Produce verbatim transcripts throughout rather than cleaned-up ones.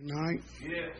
Tonight. Yes.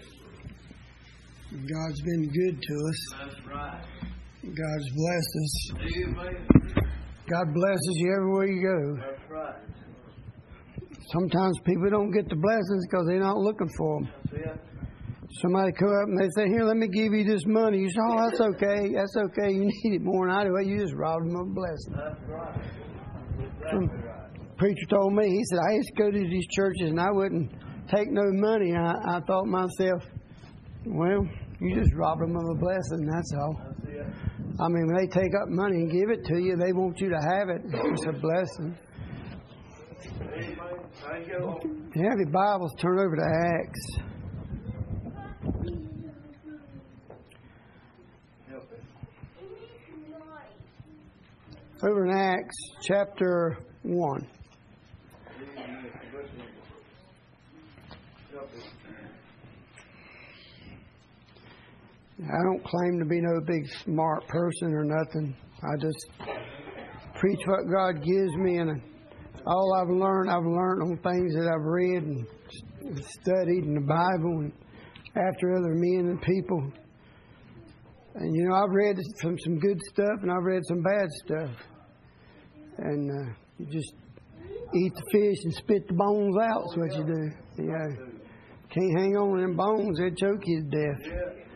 God's been good to us. That's right. God's blessed us. Amen. God blesses you everywhere you go. That's right. Sometimes people don't get the blessings because they're not looking for them. That's it. Somebody come up and they say, "Here, let me give you this money." You say, "Oh, that's okay. That's okay. You need it more than I do." You just robbed them of a blessing. That's right. Some Exactly right. preacher told me, he said, "I used to go to these churches and I wouldn't take no money." I, I thought to myself, well, you just robbed them of a blessing, that's all. That's it. I mean, when they take up money and give it to you, they want you to have it. It's a blessing. Amen. Thank you, Lord. If you have your Bibles, turn over to Acts. Help us. Over in Acts chapter one. Help us. I don't claim to be no big smart person or nothing. I just preach what God gives me, and all I've learned, I've learned on things that I've read and studied in the Bible and after other men and people. And you know, I've read some some good stuff and I've read some bad stuff. And uh, you just eat the fish and spit the bones out. That's what you do. Yeah, can't hang on to them bones; they'll choke you to death.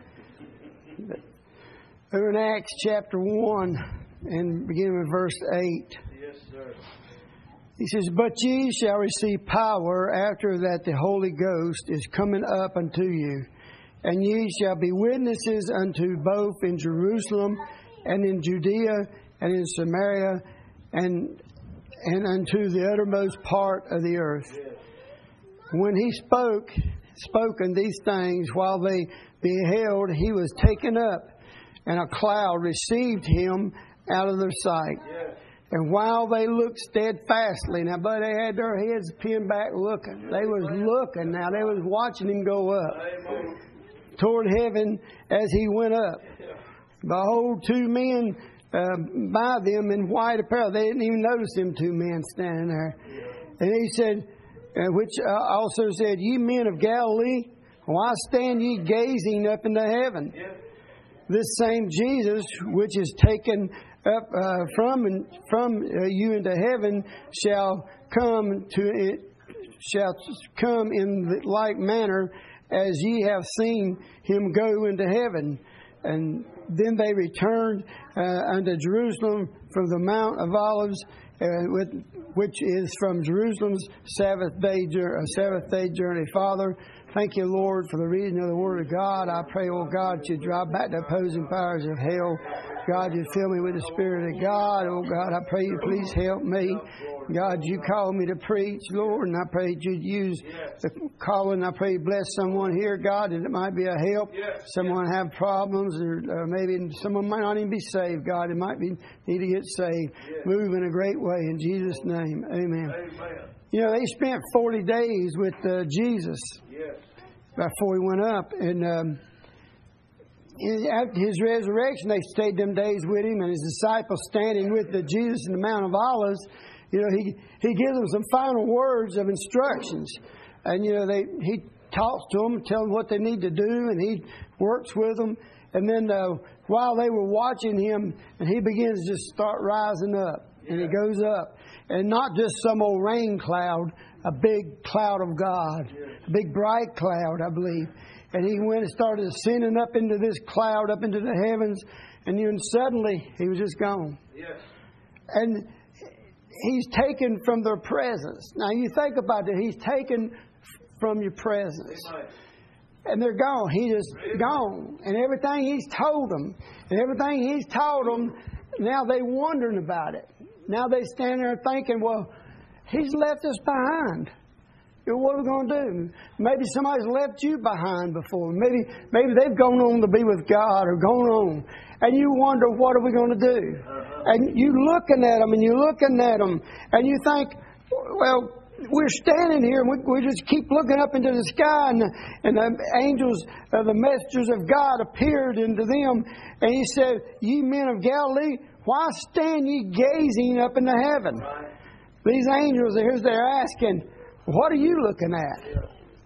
But over in Acts chapter one and beginning with verse eight. Yes, sir. He says, "But ye shall receive power after that the Holy Ghost is coming up unto you. And ye shall be witnesses unto both in Jerusalem and in Judea and in Samaria and and unto the uttermost part of the earth." Yes. When he spoke, spoken these things, while they beheld, he was taken up, and a cloud received him out of their sight. Yes. And while they looked steadfastly, now, but they had their heads pinned back looking. They was looking now. They was watching him go up Amen. toward heaven as he went up. Behold, two men uh, by them in white apparel. They didn't even notice them two men standing there. And he said, uh, which uh, also said, "Ye men of Galilee, why stand ye gazing up into heaven? Yes. This same Jesus, which is taken up uh, from and from uh, you into heaven, shall come to it, shall come in the like manner as ye have seen him go into heaven." And then they returned uh, unto Jerusalem from the Mount of Olives, uh, with, which is from Jerusalem's Sabbath day, uh, Sabbath day journey. Father, thank you, Lord, for the reading of the Word of God. I pray, oh God, you drive back the opposing powers of hell. God, you fill me with the Spirit of God. Oh God, I pray you please help me. God, you call me to preach, Lord, and I pray that you'd use the calling. I pray you bless someone here, God, that it might be a help. Someone have problems, or, or maybe someone might not even be saved, God. It might be need to get saved. Move in a great way in Jesus' name. Amen. Amen. You know, they spent forty days with uh, Jesus Yes. before he went up. And um, in, after his resurrection, they stayed them days with him, and his disciples standing with the Jesus in the Mount of Olives. You know, he he gives them some final words of instructions, and you know they he talks to them, tells them what they need to do, and he works with them. And then uh, while they were watching him, and he begins to start rising up, and he goes up, and not just some old rain cloud, a big cloud of God, a big bright cloud, I believe. And he went and started ascending up into this cloud, up into the heavens, and then suddenly he was just gone. Yes. And he's taken from their presence. Now you think about it, he's taken from your presence. Amen. And they're gone. He just gone. And everything he's told them, and everything he's told them, now they wondering about it. Now they stand there thinking, well, he's left us behind. You know, what are we going to do? Maybe somebody's left you behind before. Maybe maybe they've gone on to be with God or gone on. And you wonder, what are we going to do? And you looking at them and you're looking at them and you think, well, we're standing here and we, we just keep looking up into the sky, and the, and the angels, uh, the messengers of God appeared unto them. And he said, "Ye men of Galilee, why stand ye gazing up into heaven?" These angels, here's they're asking, what are you looking at?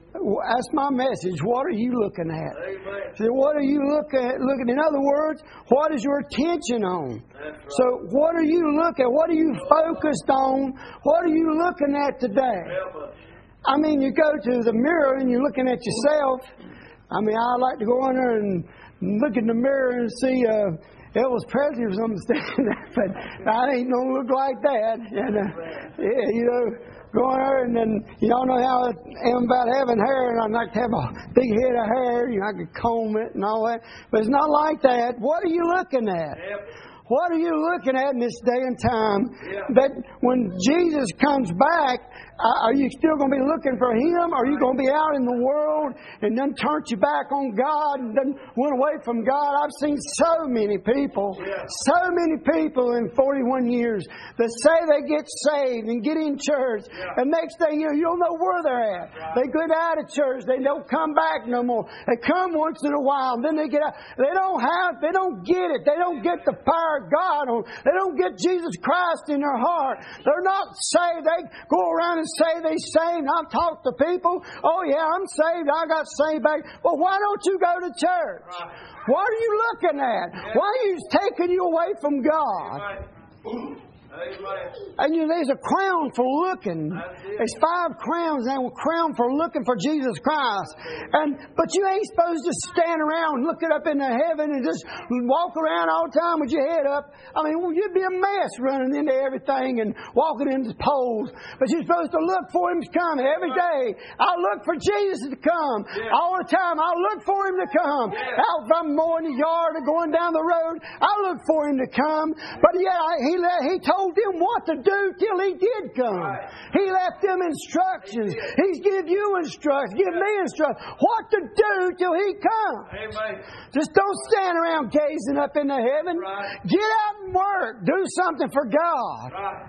That's my message. What are you looking at? Amen. So what are you looking at? Looking, in other words, what is your attention on? That's right. So what are you looking at? What are you focused on? What are you looking at today? Help us. I mean, you go to the mirror and you're looking at yourself. I mean, I like to go in there and look in the mirror and see uh, Elvis Presley or something standing there, but I ain't gonna look like that. And uh, yeah, you know, go in there and then you don't know how I am about having hair, and I'd like to have a big head of hair. You know, I could comb it and all that, but it's not like that. What are you looking at? Help us. What are you looking at in this day and time? Yeah. That when Jesus comes back, uh, are you still going to be looking for Him? Or are you going to be out in the world and then turn your back on God and then went away from God? I've seen so many people, Yeah. so many people in forty-one years that say they get saved and get in church, Yeah. and next thing you know, you don't know where they're at. Right. They get out of church, they don't come back no more. They come once in a while, and then they get out. They don't have, they don't get it. They don't get the power of God on. They don't get Jesus Christ in their heart. They're not saved. They go around and say they're saved. I've talked to people. Oh yeah, I'm saved. I got saved back. Well, why don't you go to church? Right. What are you looking at? Why are you taking you away from God? Amen. Amen. And you know, there's a crown for looking. There's five crowns and a crown for looking for Jesus Christ. And but you ain't supposed to stand around looking up into heaven and just walk around all the time with your head up. I mean, well, you'd be a mess running into everything and walking into poles. But you're supposed to look for Him to come every day. I look for Jesus to come all the time. I look for Him to come. Out from mowing the yard or going down the road, I look for Him to come. But yeah, He He told them what to do till He did come. Right. He left them instructions. He's give you instructions. Give me instructions. What to do till He comes. Amen. Just don't stand around gazing up into heaven. Right. Get out and work. Do something for God. Right.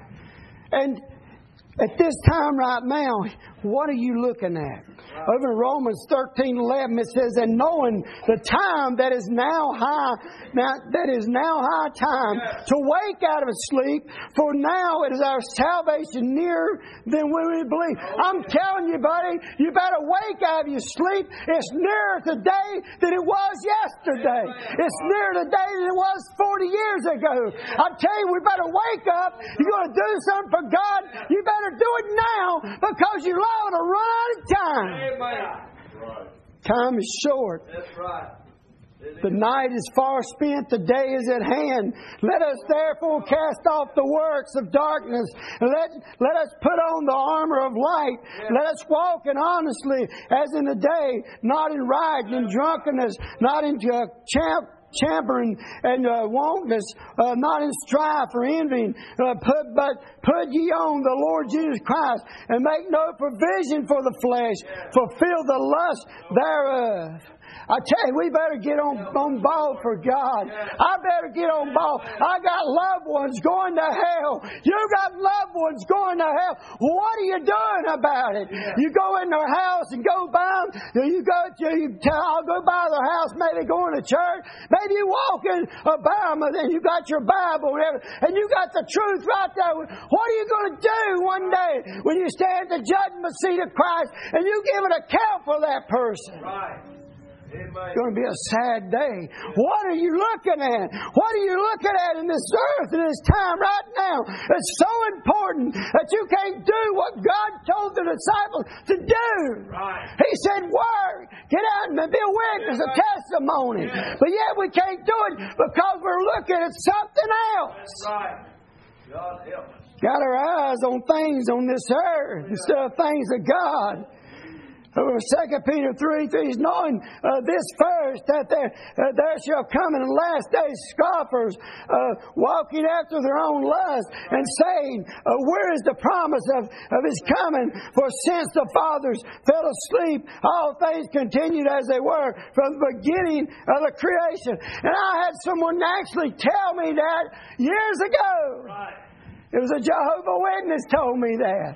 And at this time right now, what are you looking at? Over in Romans thirteen eleven, it says, "And knowing the time that is now high, now that is now high time to wake out of sleep, for now it is our salvation nearer than when we believe." I'm telling you, buddy, you better wake out of your sleep. It's nearer today than it was yesterday. It's nearer today than it was forty years ago. I tell you, we better wake up. You're going to do something for God, you better do it now, because you're liable to run out of time. Amen. Right. Time is short. That's right. The night is far spent, the day is at hand. Let us therefore cast off the works of darkness, and let, let us put on the armor of light. Let us walk in honestly as in the day, not in rioting and drunkenness, not in uh, champ. champering and uh, wantonness, uh, not in strife or envying, uh, put, but put ye on the Lord Jesus Christ, and make no provision for the flesh, fulfill the lust thereof. I tell you, we better get on, on ball for God. I better get on ball. I got loved ones going to hell. You got loved ones going to hell. What are you doing about it? You go in their house and go by them. You go to, you tell, I'll go by their house, maybe going to church. Maybe you walk in about them and you got your Bible and everything, and you got the truth right there. What are you going to do one day when you stand at the judgment seat of Christ and you give an account for that person? Right. It's going to be a sad day. What are you looking at? What are you looking at in this earth in this time right now? It's so important that you can't do what God told the disciples to do. Right. He said, work, get out and be a witness, a testimony. But yet we can't do it because we're looking at something else. That's right. God help us. Got our eyes on things on this earth instead of things of God. Over Second Peter three three, knowing uh, this first, that there, uh, there shall come in the last days scoffers, uh, walking after their own lust, and saying, uh, where is the promise of, of His coming? For since the fathers fell asleep, all things continued as they were from the beginning of the creation. And I had someone actually tell me that years ago. Right. It was a Jehovah's Witness told me that.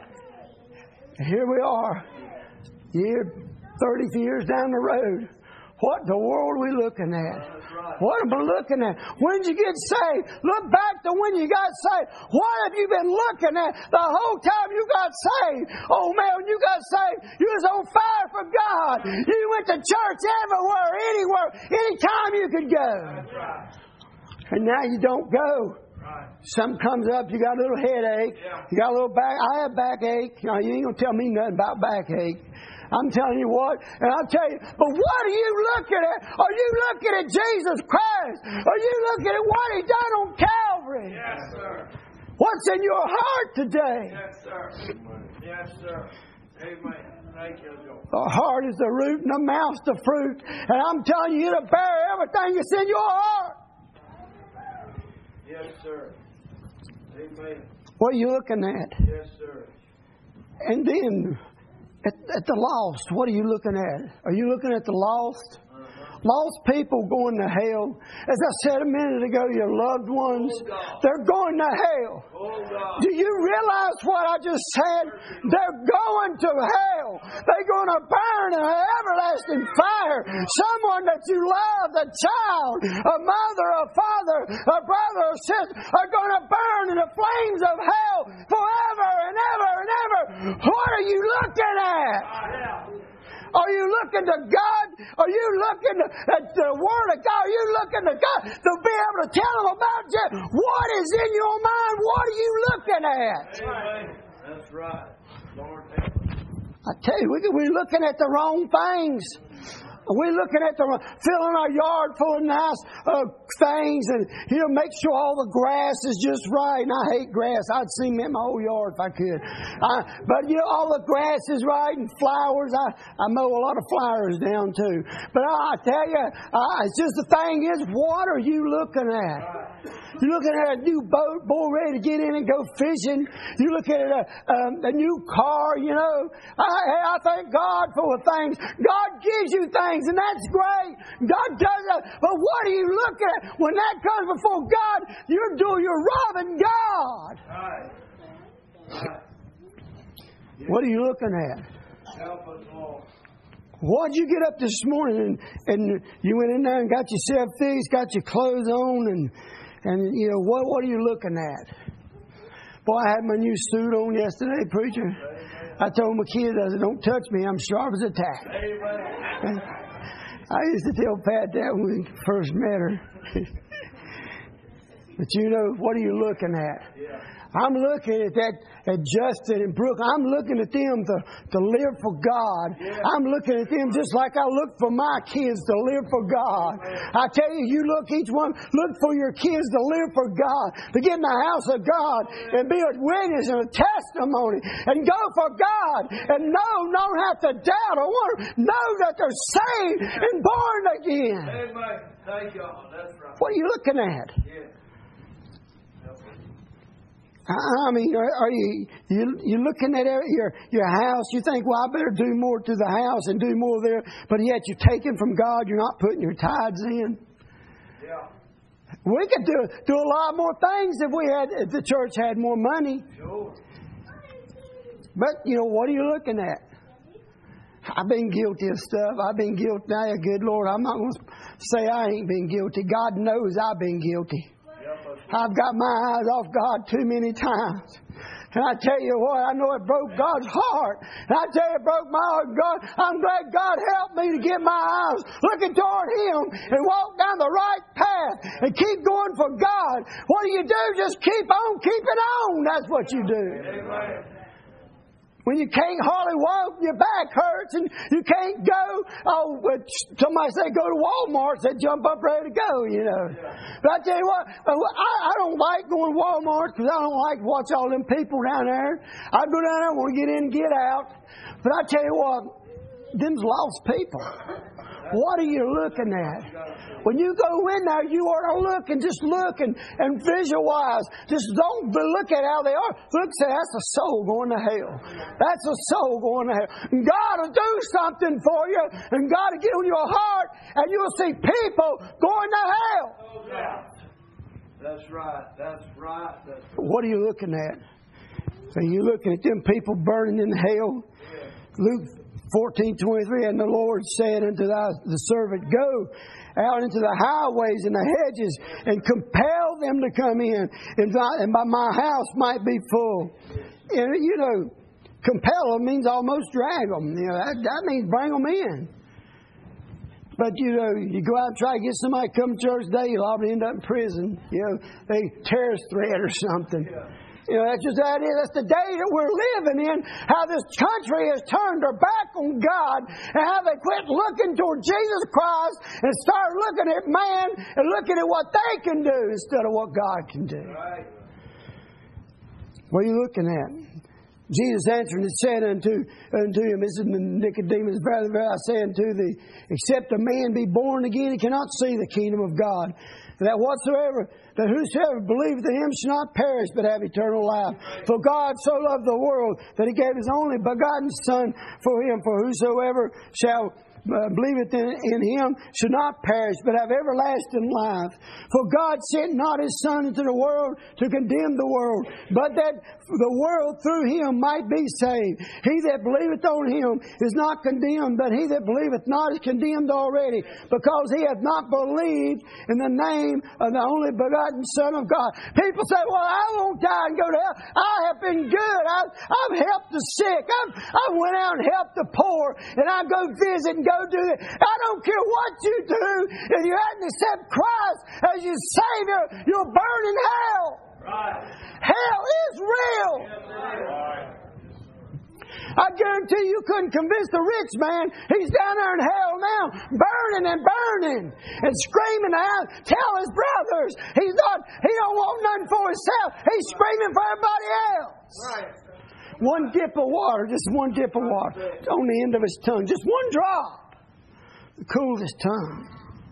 Yeah. And here we are. Year, thirty years down the road. What in the world are we looking at? That's right. What am I looking at? When did you get saved? Look back to when you got saved. What have you been looking at the whole time you got saved? Oh man, when you got saved, you was on fire for God. You went to church everywhere, anywhere, anytime you could go. That's right. And now you don't go. Right. Something comes up, you got a little headache, Yeah. you got a little back. I have backache. You know, you ain't gonna tell me nothing about backache. I'm telling you what, and I'll tell you, but what are you looking at? Are you looking at Jesus Christ? Are you looking at what He done on Calvary? Yes, sir. What's in your heart today? Yes, sir. Yes, sir. Amen. Thank you, Lord. The heart is the root and the mouth's the fruit. And I'm telling you to bear everything that's in your heart. Yes, sir. Amen. What are you looking at? Yes, sir. And then, at, at the lost, what are you looking at? Are you looking at the lost? Lost people going to hell. As I said a minute ago, your loved ones, they're going to hell. Oh, God. Do you realize what I just said? They're going to hell. They're going to burn in an everlasting fire. Someone that you love, a child, a mother, a father, a brother, a sister, are going to burn in the flames of hell forever and ever and ever. What are you looking at? Are you looking to God? Are you looking at the Word of God? Are you looking to God to be able to tell them about you? What is in your mind? What are you looking at? Amen. That's right. Lord help us. I tell you, we- we're looking at the wrong things. We're looking at the filling our yard full of nice uh, things, and you know, make sure all the grass is just right. And I hate grass. I'd cement my whole yard if I could. Uh, but you know, all the grass is right and flowers. I, I mow a lot of flowers down too. But I, I tell you, uh, it's just the thing is, what are you looking at? You're looking at a new boat, boy, ready to get in and go fishing. You're looking at a, um, a new car, you know. I, I thank God for the things. God gives you things, and that's great. God does that. But what are you looking at? When that comes before God, you're doing, you're robbing God. Right. Right. What are you looking at? Help us, Lord. Why'd you get up this morning and, and you went in there and got yourself fixed, got your clothes on, and And, you know, what what are you looking at? Boy, I had my new suit on yesterday, preacher. I told my kids, I said, don't touch me. I'm sharp as a tack. Amen. I used to tell Pat that when we first met her. But, you know, what are you looking at? Yeah. I'm looking at that, at Justin and Brooke. I'm looking at them to, to live for God. Yeah. I'm looking at them just like I look for my kids to live for God. I tell you, you look each one, look for your kids to live for God, to get in the house of God and be a witness and a testimony and go for God and know, don't have to doubt or wonder, know that they're saved and born again. Amen. Thank God. That's right. What are you looking at? Yeah. Help us. I mean, are, are you you you looking at your your house? You think, well, I better do more to the house and do more there. But yet you're taking from God. You're not putting your tithes in. Yeah. We could do do a lot more things if we had if the church had more money. Sure. But you know, what are you looking at? I've been guilty of stuff. I've been guilty. Now, good Lord, I'm not going to say I ain't been guilty. God knows I've been guilty. I've got my eyes off God too many times. And I tell you what, I know it broke God's heart. And I tell you it broke my heart. God, I'm glad God helped me to get my eyes looking toward Him and walk down the right path and keep going for God. What do you do? Just keep on keeping on. That's what you do. Amen. When you can't hardly walk, your back hurts and you can't go. Oh, somebody say go to Walmart, they jump up ready to go, you know. But I tell you what, I, I don't like going to Walmart because I don't like to watch all them people down there. I go down there, I want to get in and get out. But I tell you what, them's lost people. What are you looking at? When you go in there, you ought to look and just look and, and visualize. Just don't look at how they are. Look, say, that's a soul going to hell. That's a soul going to hell. And God will do something for you. And God will get on your heart. And you'll see people going to hell. That's right. That's right. That's right. What are you looking at? So you're looking at them people burning in hell. Luke fourteen twenty-three, and the Lord said unto thy, the servant, Go out into the highways and the hedges, and compel them to come in, and, thy, and by my house might be full. And, you know, compel them means almost drag them. You know, that, that means bring them in. But, you know, you go out and try to get somebody to come to church today, you'll probably end up in prison. You know, they terrorist threat or something. You know, that's just that is. That's the day that we're living in. How this country has turned their back on God, and how they quit looking toward Jesus Christ and start looking at man and looking at what they can do instead of what God can do. Right. What are you looking at? Jesus answered and said unto, unto him, this is Nicodemus, Verily, verily, I say unto thee, except a man be born again, he cannot see the kingdom of God. That whatsoever, that whosoever believeth in him shall not perish, but have eternal life. For God so loved the world that he gave his only begotten Son for him. For whosoever shall Uh, believeth in, in him should not perish, but have everlasting life. For God sent not his Son into the world to condemn the world, but that the world through him might be saved. He that believeth on him is not condemned, but he that believeth not is condemned already, because he hath not believed in the name of the only begotten Son of God. People say, well, I won't die and go to hell. I have been good. I've, I've helped the sick. I've, I went out and helped the poor, and I go visit and go do it. I don't care what you do. If you hadn't accepted Christ as your Savior, you'll burn in hell. Right. Hell is real. Right. I guarantee you couldn't convince the rich man. He's down there in hell now, burning and burning and screaming out. Tell his brothers he's not. He don't want nothing for himself. He's screaming for everybody else. Right. One dip of water, just one dip of water on the end of his tongue, just one drop. Cool his tongue.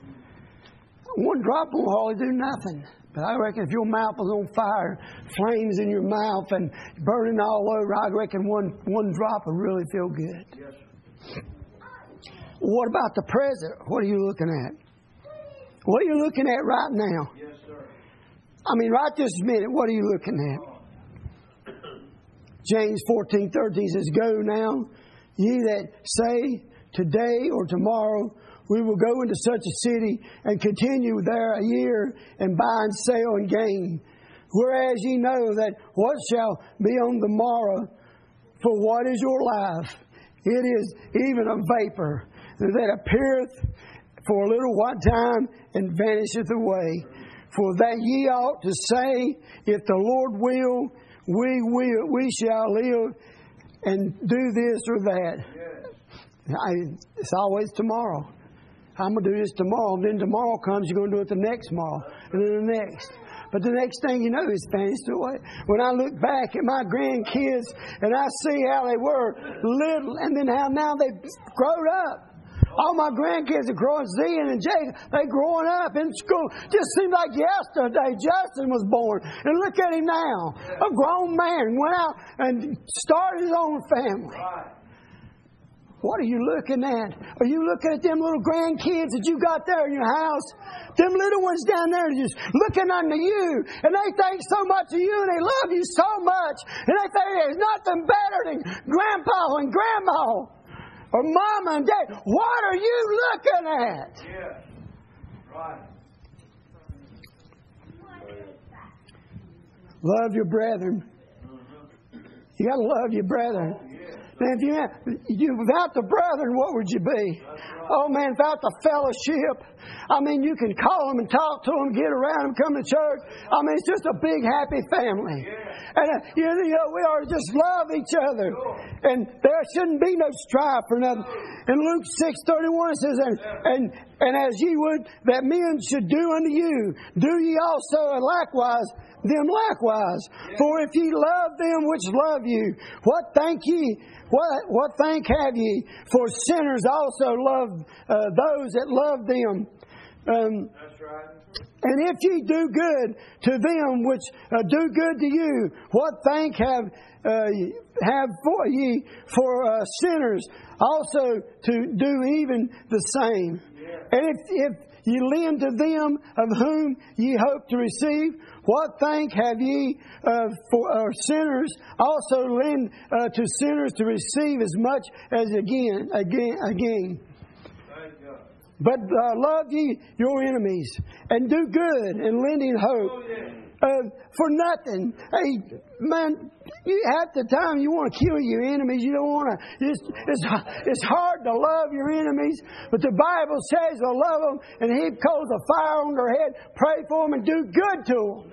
One drop won't hardly do nothing. But I reckon if your mouth was on fire, flames in your mouth and burning all over, I reckon one, one drop would really feel good. Yes. What about the present? What are you looking at? What are you looking at right now? Yes, sir. I mean, right this minute, what are you looking at? James fourteen thirteen says, Go now, ye that say, Today or tomorrow we will go into such a city and continue there a year and buy and sell and gain. Whereas ye know that what shall be on the morrow, for what is your life? It is even a vapor that appeareth for a little while time and vanisheth away. For that ye ought to say, If the Lord will, we will, we shall live and do this or that. I, it's always tomorrow. I'm going to do this tomorrow. Then tomorrow comes, you're going to do it the next tomorrow. And then the next. But the next thing you know, it's vanished away. When I look back at my grandkids and I see how they were little and then how now they've grown up. All my grandkids are growing, Zian and Jake, they're growing up in school. Just seemed like yesterday Justin was born. And look at him now. A grown man went out and started his own family. What are you looking at? Are you looking at them little grandkids that you got there in your house? Them little ones down there just looking unto you. And they think so much of you and they love you so much. And they think there's nothing better than Grandpa and Grandma or Mama and Dad. What are you looking at? Yeah. Right. Love your brethren. You got to love your brethren. Man, if you, had, you without the brethren, what would you be? Oh man, without the fellowship, I mean, you can call them and talk to them, get around them, come to church. I mean, it's just a big happy family, and uh, you know we ought to just love each other, and there shouldn't be no strife or nothing. In Luke six thirty one it says, and and and as ye would that men should do unto you, do ye also likewise them likewise. For if ye love them which love you, what thank ye? What what thank have ye? For sinners also love uh, those that love them. Um, That's right. and if ye do good to them which uh, do good to you, what thank have uh, have for ye for uh, sinners also to do even the same? Yeah. And if if ye lend to them of whom ye hope to receive? What thank have ye uh, for uh, sinners also lend uh, to sinners to receive as much as again, again, again? But uh, love ye your enemies, and do good, and lending hope. Uh, for nothing. Hey, man, you, half the time you want to kill your enemies. You don't want to. It's, it's, it's hard to love your enemies. But the Bible says to love them and heap coals of fire on their head, pray for them, and do good to them.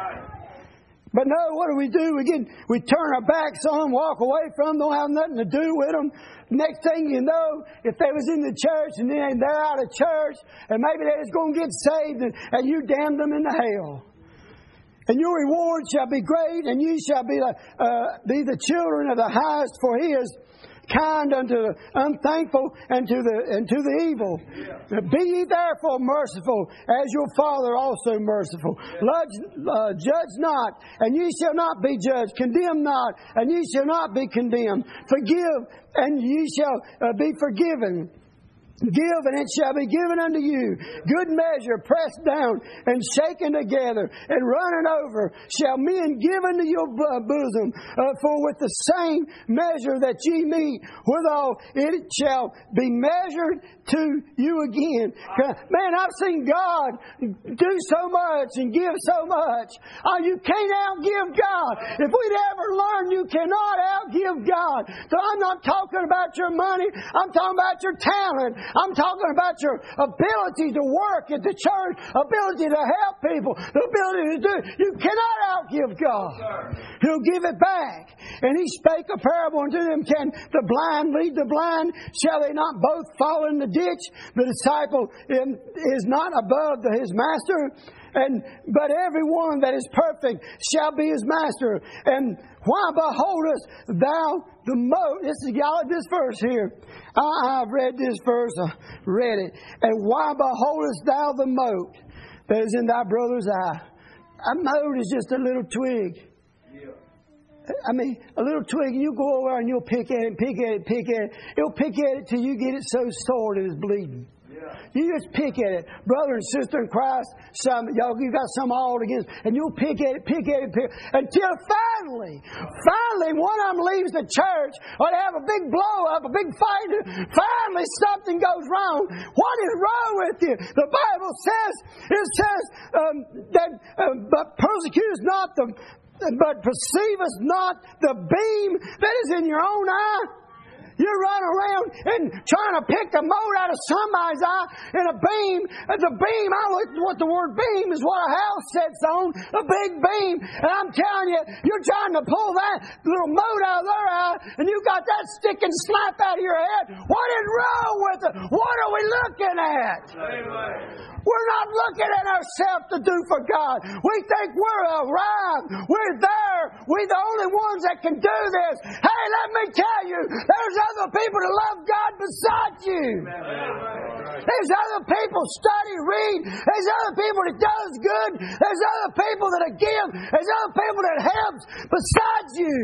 But no, what do we do? We get, we turn our backs on them, walk away from them, don't have nothing to do with them. Next thing you know, if they was in the church and then they're out of church, and maybe they was going to get saved, and, and you damned them into hell. And your reward shall be great, and ye shall be the, uh, be the children of the highest, for He is kind unto the unthankful and to the and to the evil. Yeah. Be ye therefore merciful, as your Father also merciful. Yeah. Love, uh, judge not, and ye shall not be judged. Condemn not, and ye shall not be condemned. Forgive, and ye shall uh, be forgiven. Give, and it shall be given unto you. Good measure, pressed down and shaken together and running over, shall men give unto your bosom. Uh, for with the same measure that ye meet withal, it shall be measured to you again. Man, I've seen God do so much and give so much. Oh, you can't outgive God. If we'd ever learn, you cannot outgive God. So I'm not talking about your money. I'm talking about your talent. I'm talking about your ability to work at the church, ability to help people, the ability to do. You cannot outgive God. He'll give it back. And He spake a parable unto them. Can the blind lead the blind? Shall they not both fall in the ditch? The disciple is not above his master. And but everyone that is perfect shall be his master. And why beholdest thou the mote? This is y'all this verse here. I, I've read this verse. I read it. And why beholdest thou the mote that is in thy brother's eye? A mote is just a little twig. I mean, a little twig. You go over and you'll pick at it, pick at it, pick at it. It'll pick at it till you get it so sore that it's bleeding. You just pick at it. Brother and sister in Christ, some y'all you got some all against, and you'll pick at it, pick at it, pick, until finally, finally one of them leaves the church, or they have a big blow up, a big fight. Finally something goes wrong. What is wrong with you? The Bible says, it says um, that uh, but persecutest not the but perceivest not the beam that is in your own eye. You run around and trying to pick the mote out of somebody's eye in a beam. The beam, I look what the word beam is, what a house sits on, a big beam. And I'm telling you, you're trying to pull that little mote out of their eye, and you got that sticking slap out of your head. What is wrong with it? What are we looking at? Amen. We're not looking at ourselves to do for God. We think we're arrived. We're there. We're the only ones that can do this. Hey, let me tell you, there's other people that love God besides you. There's other people study, read. There's other people that does good. There's other people that give. There's other people that helps besides you.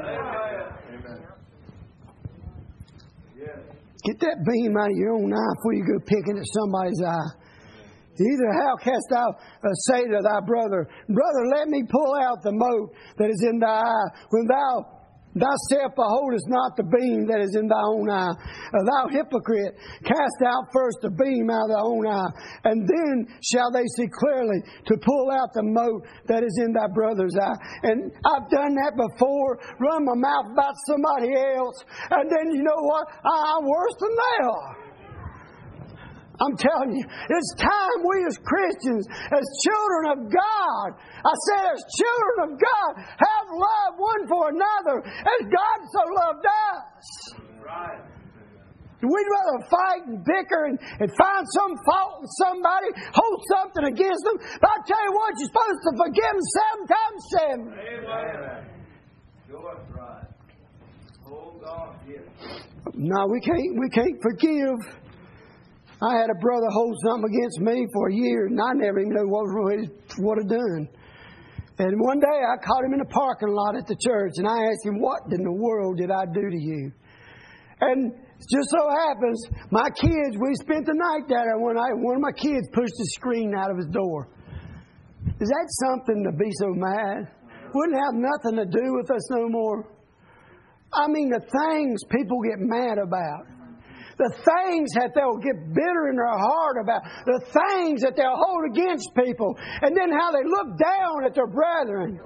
Get that beam out of your own eye before you go picking at somebody's eye. Either how canst thou uh, say to thy brother, Brother, let me pull out the mote that is in thy eye, when thou thyself beholdest not the beam that is in thy own eye. Uh, thou hypocrite, cast out first the beam out of thy own eye, and then shall they see clearly to pull out the mote that is in thy brother's eye. And I've done that before, run my mouth about somebody else, and then you know what? I, I'm worse than they are. I'm telling you, it's time we as Christians, as children of God, I said as children of God, have love one for another as God so loved us. Right. We'd rather fight and bicker and, and find some fault in somebody, hold something against them. But I tell you what, you're supposed to forgive them seven times seven. Amen. You're right. Oh God, yes. No, we can't. We can't forgive. I had a brother hold something against me for a year, and I never even knew what what I'd done. And one day I caught him in the parking lot at the church, and I asked him, "What in the world did I do to you?" And Just so happens, my kids, we spent the night there one night. One of my kids pushed the screen out of his door. Is that something to be so mad? Wouldn't have nothing to do with us no more. I mean, the things people get mad about. The things that they'll get bitter in their heart about. The things that they'll hold against people. And then how they look down at their brethren.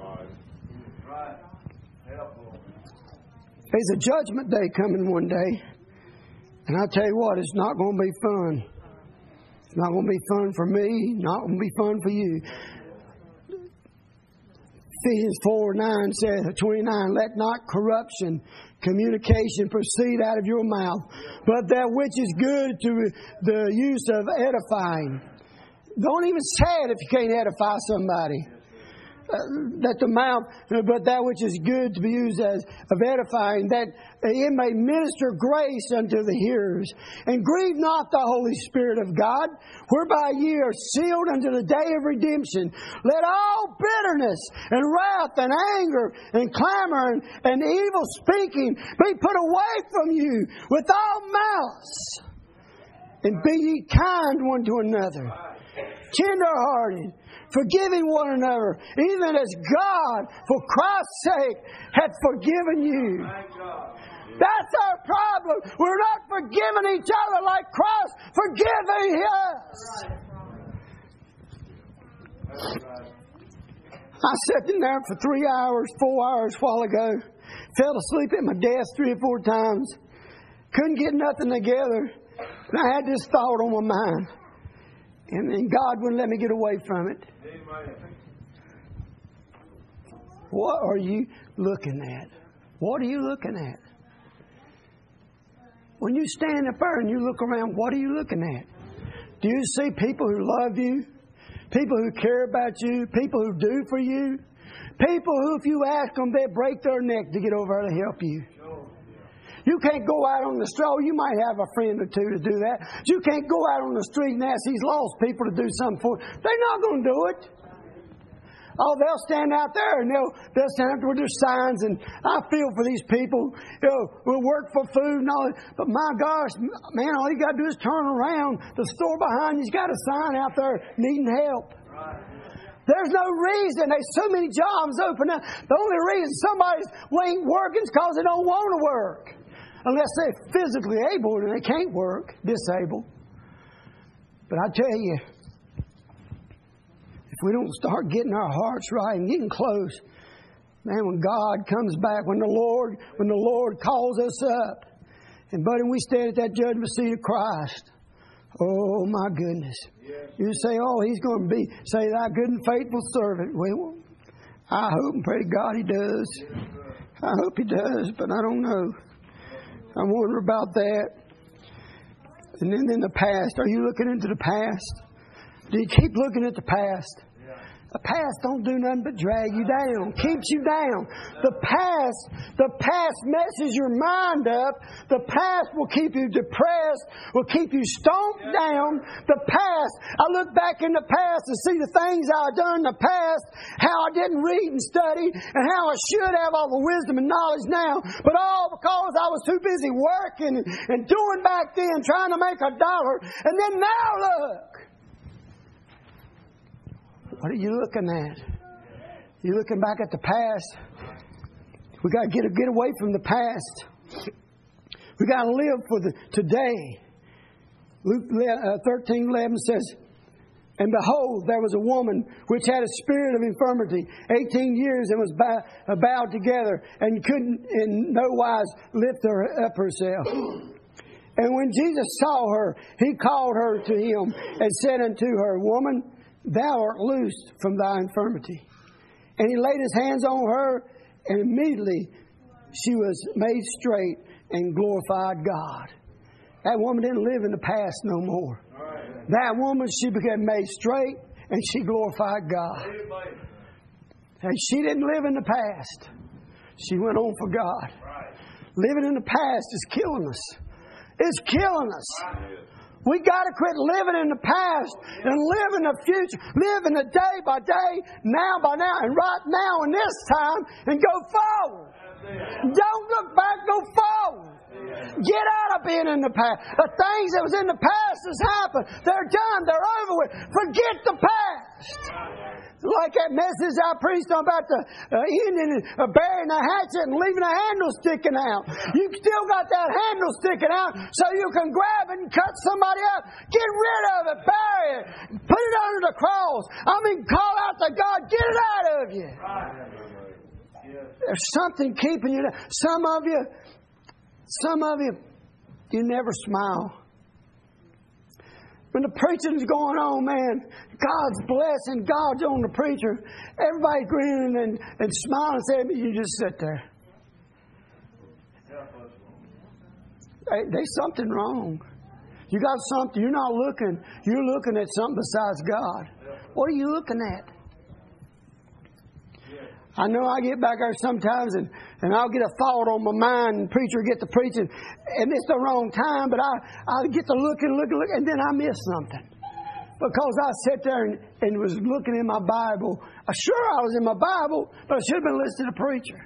There's a judgment day coming one day. And I tell you what, it's not going to be fun. It's not going to be fun for me. Not going to be fun for you. Ephesians four nine says, twenty-nine, let not corruption, communication proceed out of your mouth, but that which is good to the use of edifying. Don't even say it if you can't edify somebody. Uh, that the mouth, but that which is good to be used as of edifying, that it may minister grace unto the hearers. And grieve not the Holy Spirit of God, whereby ye are sealed unto the day of redemption. Let all bitterness and wrath and anger and clamor and, and evil speaking be put away from you with all malice. And be ye kind one to another, tender-hearted, forgiving one another, even as God, for Christ's sake, hath forgiven you. That's our problem. We're not forgiving each other like Christ forgiving us. I sat in there for three hours, four hours a while ago. Fell asleep at my desk three or four times. Couldn't get nothing together. And I had this thought on my mind. And then God wouldn't let me get away from it. Amen. What are you looking at? What are you looking at? When you stand up there and you look around, what are you looking at? Do you see people who love you? People who care about you? People who do for you? People who, if you ask them, they'll break their neck to get over to help you. You can't go out on the street. Oh, you might have a friend or two to do that. You can't go out on the street and ask these lost people to do something for you. They're not going to do it. Oh, they'll stand out there and they'll, they'll stand up with their signs. And I feel for these people. You know, we'll work for food and all that. But my gosh, man, all you got to do is turn around. The store behind you's got a sign out there needing help. Right. There's no reason. There's so many jobs open up. The only reason somebody's ain't working is because they don't want to work. Unless they're physically able and they can't work, disabled. But I tell you, if we don't start getting our hearts right and getting close, man, when God comes back, when the Lord, when the Lord calls us up, and buddy, we stand at that judgment seat of Christ. Oh my goodness! Yes. You say, "Oh, He's going to be say, Thy good and faithful servant." Well, I hope and pray to God He does. Yes, I hope He does, but I don't know. I wonder about that. And then in the past, are you looking into the past? Do you keep looking at the past? The past don't do nothing but drag you down, keeps you down. The past, the past messes your mind up. The past will keep you depressed, will keep you stomped down. The past, I look back in the past and see the things I've done in the past, how I didn't read and study, and how I should have all the wisdom and knowledge now. But all because I was too busy working and doing back then, trying to make a dollar. And then now look. What are you looking at? You're looking back at the past. We got to get get away from the past. We got to live for the today. Luke thirteen eleven says, "And behold, there was a woman which had a spirit of infirmity, eighteen years, and was bow, bowed together, and couldn't in no wise lift her up herself. And when Jesus saw her, He called her to Him, and said unto her, Woman, thou art loosed from thy infirmity. And He laid His hands on her, and immediately she was made straight and glorified God." That woman didn't live in the past no more. Right. That woman, she became made straight and she glorified God. Amen. And she didn't live in the past. She went on for God. Right. Living in the past is killing us. It's killing us. Right. We got to quit living in the past and live in the future. Live in the day by day, now by now, and right now and this time, and go forward. Don't look back, go forward. Get out of being in the past. The things that was in the past has happened. They're done. They're over with. Forget the past. Like that message I preached on about the uh, Indian uh, burying a hatchet and leaving a handle sticking out. You still got that handle sticking out so you can grab it and cut somebody up. Get rid of it. Bury it. Put it under the cross. I mean, call out to God. Get it out of you. There's something keeping you there. Some of you, some of you, you never smile. When the preaching's going on, man, God's blessing, God's on the preacher. Everybody grinning and, and smiling, saying, you just sit there. Hey, there's something wrong. You got something. You're not looking. You're looking at something besides God. What are you looking at? I know I get back there sometimes and, and I'll get a thought on my mind and preacher get to preaching and it's the wrong time, but I, I get to look and look and look and then I miss something. Because I sat there and, and was looking in my Bible. I sure I was in my Bible, but I should have been listening to the preacher.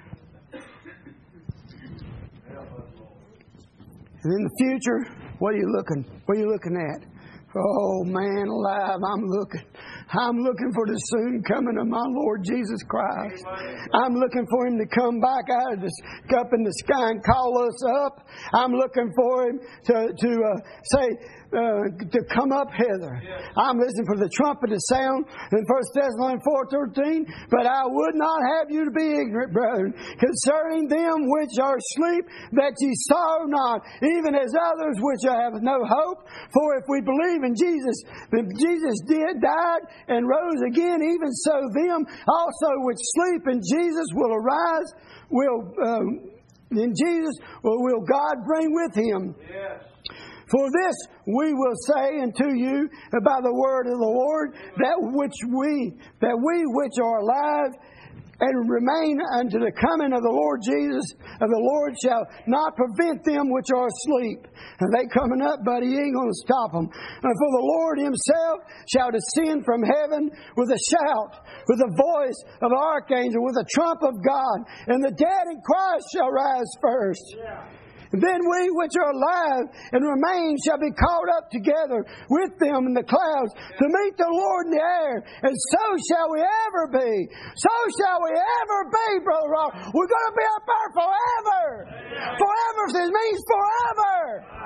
And in the future, what are you looking? What are you looking at? Oh man alive, I'm looking. I'm looking for the soon coming of my Lord Jesus Christ. I'm looking for Him to come back out of this up in the sky and call us up. I'm looking for Him to to uh, say uh, to come up hither. I'm listening for the trumpet to sound in First Thessalonians four thirteen. But I would not have you to be ignorant, brethren, concerning them which are asleep, that ye sorrow not, even as others which have no hope. For if we believe in Jesus, that Jesus did, died, and rose again, even so them also which sleep in Jesus will arise, will um, in Jesus will, will God bring with Him. Yes. For this we will say unto you by the word of the Lord, that which we that we which are alive and remain unto the coming of the Lord Jesus, of the Lord shall not prevent them which are asleep. And they coming up, buddy, He ain't going to stop them. And for the Lord Himself shall descend from heaven with a shout, with the voice of the archangel, with the trump of God, and the dead in Christ shall rise first. Yeah. Then we which are alive and remain shall be caught up together with them in the clouds to meet the Lord in the air. And so shall we ever be. So shall we ever be, Brother Rob. We're going to be up there forever. Forever means forever.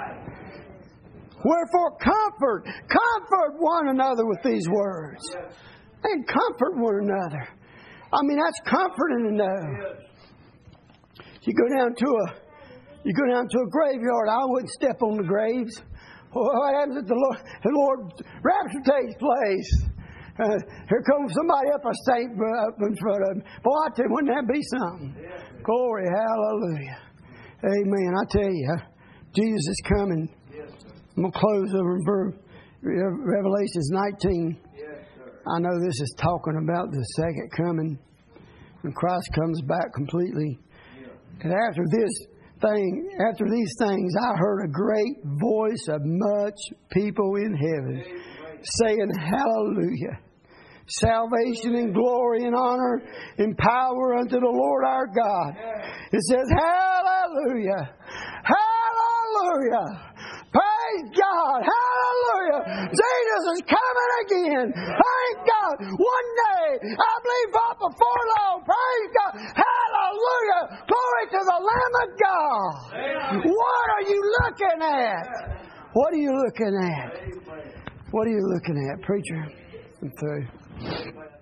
Wherefore comfort. Comfort one another with these words. And comfort one another. I mean, that's comforting to know. You go down to a You go down to a graveyard. I wouldn't step on the graves. What happens if the Lord, the Lord rapture takes place? Uh, here comes somebody up a saint up in front of him. Boy, I tell you, wouldn't that be something? Yes. Glory, hallelujah. Amen. I tell you, Jesus is coming. Yes, I'm going to close over in Revelation nineteen. Yes, I know this is talking about the second coming when Christ comes back completely. Yes. And after this, Thing, after these things, I heard a great voice of much people in heaven saying, Hallelujah. Salvation and glory and honor and power unto the Lord our God. It says, Hallelujah. Hallelujah. Praise God. Hallelujah. Jesus is coming again. Thank God. One day, I believe up before long. Praise God. Hallelujah. Glory to the Lamb of God. What are you looking at? What are you looking at? What are you looking at, preacher? I'm through.